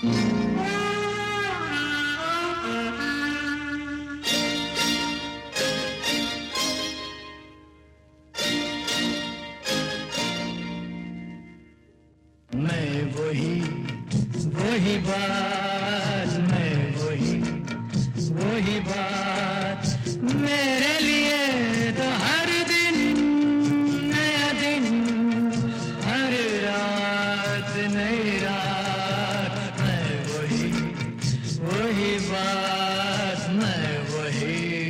वही बात, मैं वही बात, मेरे लिए तो हर दिन नया दिन, हर रात नई रात, मैं वही बात, मैं वही।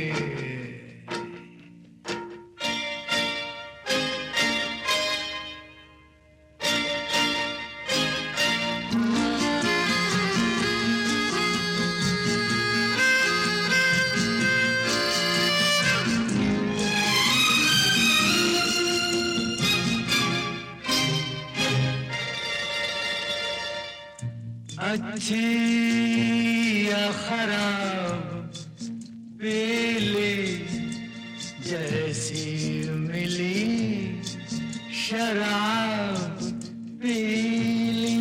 अच्छी या खराब पीली जैसी मिली शराब पीली,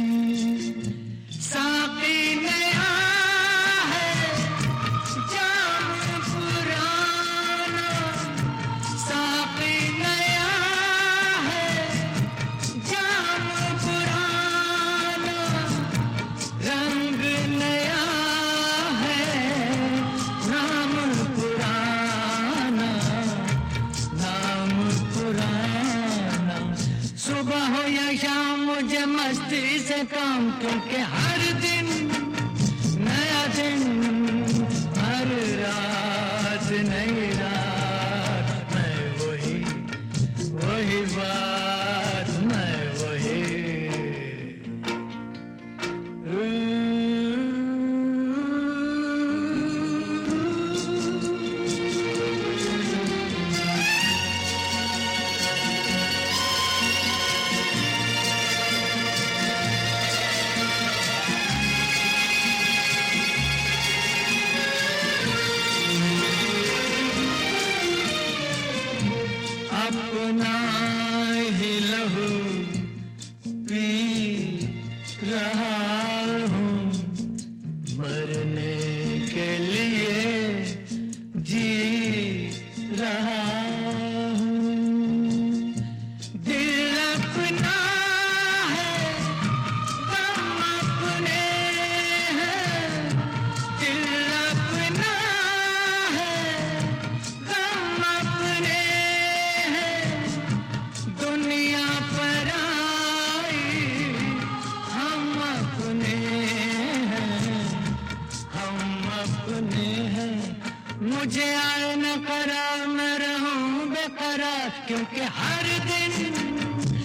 साकी नया है जाम पुराना, साकी नया है जाम पुराना, रंग नया है नाम पुराना, नाम पुराना। सुबह हो या शाम मुझे मस्ती से काम, क्योंकि हर दिन नया दिन, हर रात नई रात, मैं वही बात, मैं वही। अपना ही लहू पी रहा हूँ, मरने के लिए जी रहा हूँ। दिल अपना है गम अपने हैं, दिल अपना है गम अपने हैं, दुनिया पर आई हम अपने हैं, हम अपने हैं। मुझे आए न करार, मैं रहूं बेकरार, क्योंकि हर दिन